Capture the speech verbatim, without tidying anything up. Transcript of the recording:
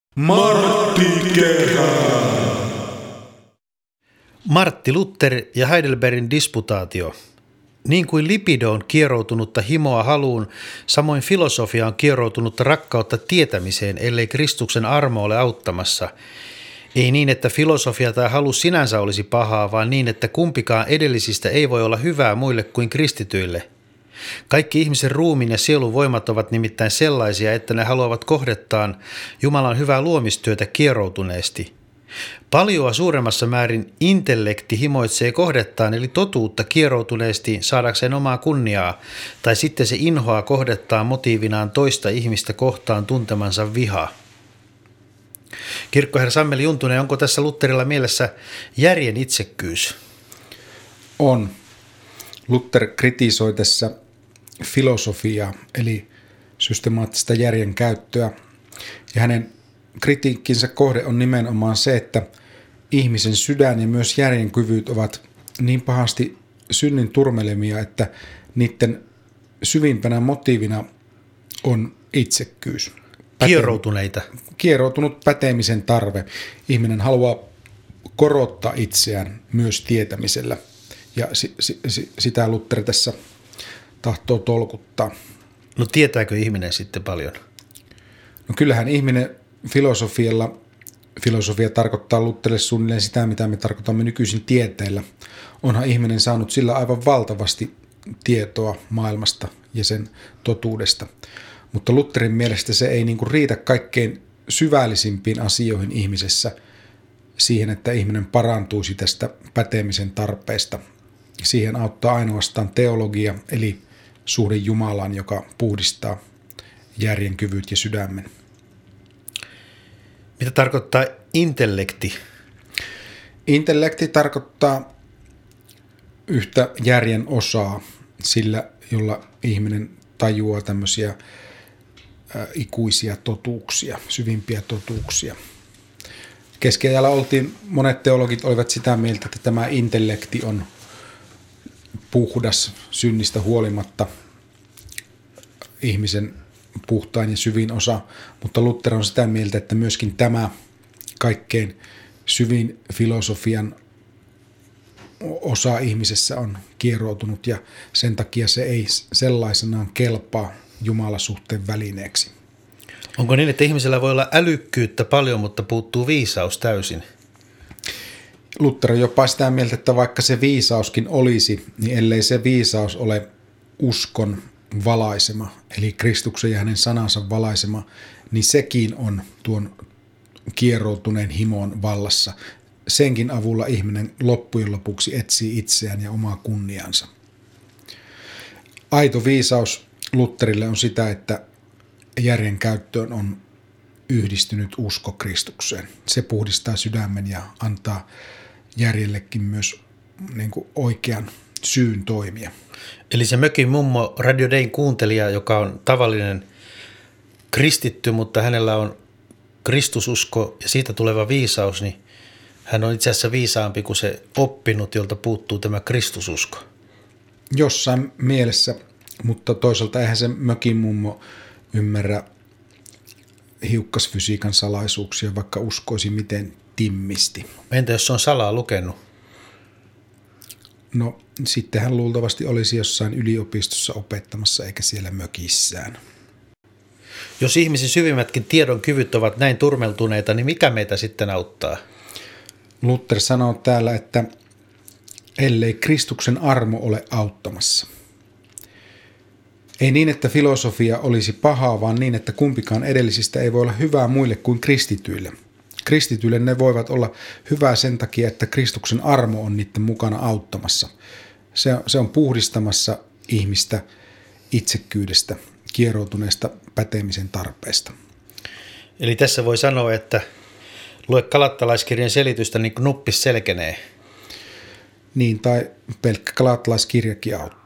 Martti Kehä. Martti Luther ja Heidelbergin disputaatio. Niin kuin lipido on kieroutunutta himoa haluun, samoin filosofia on kieroutunutta rakkautta tietämiseen, ellei Kristuksen armo ole auttamassa. Ei niin, että filosofia tai halu sinänsä olisi pahaa, vaan niin, että kumpikaan edellisistä ei voi olla hyvää muille kuin kristityille. Kaikki ihmisen ruumiin ja sielun voimat ovat nimittäin sellaisia, että ne haluavat kohdettaan Jumalan hyvää luomistyötä kieroutuneesti. Paljoa suuremmassa määrin intellekti himoitsee kohdettaan eli totuutta kieroutuneesti saadakseen omaa kunniaa, tai sitten se inhoaa kohdettaan motiivinaan toista ihmistä kohtaan tuntemansa vihaa. Kirkkoherra Sammeli Juntunen, onko tässä Lutherilla mielessä järjen itsekkyys? On. Luther kritisoi tässä filosofiaa, eli systemaattista järjen käyttöä, ja hänen kritiikkinsä kohde on nimenomaan se, että ihmisen sydän ja myös järjenkyvyt ovat niin pahasti synnin turmelemia, että niiden syvimpänä motiivina on itsekkyys. Päte- Kieroutuneita. Kieroutunut pätemisen tarve. Ihminen haluaa korottaa itseään myös tietämisellä, ja si- si- sitä Luther tässä tahtoo tolkuttaa. No tietääkö ihminen sitten paljon? No kyllähän ihminen filosofialla, filosofia tarkoittaa Lutherille suunnilleen sitä, mitä me tarkoitamme nykyisin tieteellä. Onhan ihminen saanut sillä aivan valtavasti tietoa maailmasta ja sen totuudesta. Mutta Lutherin mielestä se ei niinku riitä kaikkein syvällisimpiin asioihin ihmisessä, siihen, että ihminen parantuisi tästä pätemisen tarpeesta. Siihen auttaa ainoastaan teologia, eli suhde Jumalaan, joka puhdistaa järjenkyvyt ja sydämen. Mitä tarkoittaa intellekti? Intellekti tarkoittaa yhtä järjen osaa, sillä jolla ihminen tajuaa tämmöisiä ä, ikuisia totuuksia, syvimpiä totuuksia. Keskiajalla oltiin, monet teologit olivat sitä mieltä, että tämä intellekti on puhdas synnistä huolimatta ihmisen puhtain ja syvin osa, mutta Luther on sitä mieltä, että myöskin tämä kaikkein syvin filosofian osa ihmisessä on kieroutunut ja sen takia se ei sellaisenaan kelpaa Jumalasuhteen välineeksi. Onko niin, että ihmisellä voi olla älykkyyttä paljon, mutta puuttuu viisaus täysin? Luther on jopa sitä mieltä, että vaikka se viisauskin olisi, niin ellei se viisaus ole uskon valaisema, eli Kristuksen ja hänen sanansa valaisema, niin sekin on tuon kieroutuneen himon vallassa. Senkin avulla ihminen loppujen lopuksi etsii itseään ja omaa kunniansa. Aito viisaus Lutherille on sitä, että järjen käyttöön on yhdistynyt usko Kristukseen. Se puhdistaa sydämen ja antaa järjellekin myös niin kuin oikean syyn toimia. Eli se mökin mummo Radio Dayn kuuntelija, joka on tavallinen kristitty, mutta hänellä on kristususko ja siitä tuleva viisaus, niin hän on itse asiassa viisaampi kuin se oppinut, jolta puuttuu tämä kristususko. Jossain mielessä, mutta toisaalta eihän se mökin mummo ymmärrä hiukkasfysiikan salaisuuksia, vaikka uskoisi miten timmisti. Entä jos se on salaa lukenut? No sitten hän luultavasti olisi jossain yliopistossa opettamassa eikä siellä mökissään. Jos ihmisen syvimmätkin tiedon kyvyt ovat näin turmeltuneita, niin mikä meitä sitten auttaa? Luther sanoo täällä, että ellei Kristuksen armo ole auttamassa. Ei niin, että filosofia olisi pahaa, vaan niin, että kumpikaan edellisistä ei voi olla hyvää muille kuin kristityille. Kristityille ne voivat olla hyvää sen takia, että Kristuksen armo on niiden mukana auttamassa. Se, se on puhdistamassa ihmistä itsekkyydestä, kieroutuneesta pätemisen tarpeesta. Eli tässä voi sanoa, että lue Galattalaiskirjan selitystä niin kuin nuppis selkenee. Niin, tai pelkkä Galattalaiskirjakin auttaa.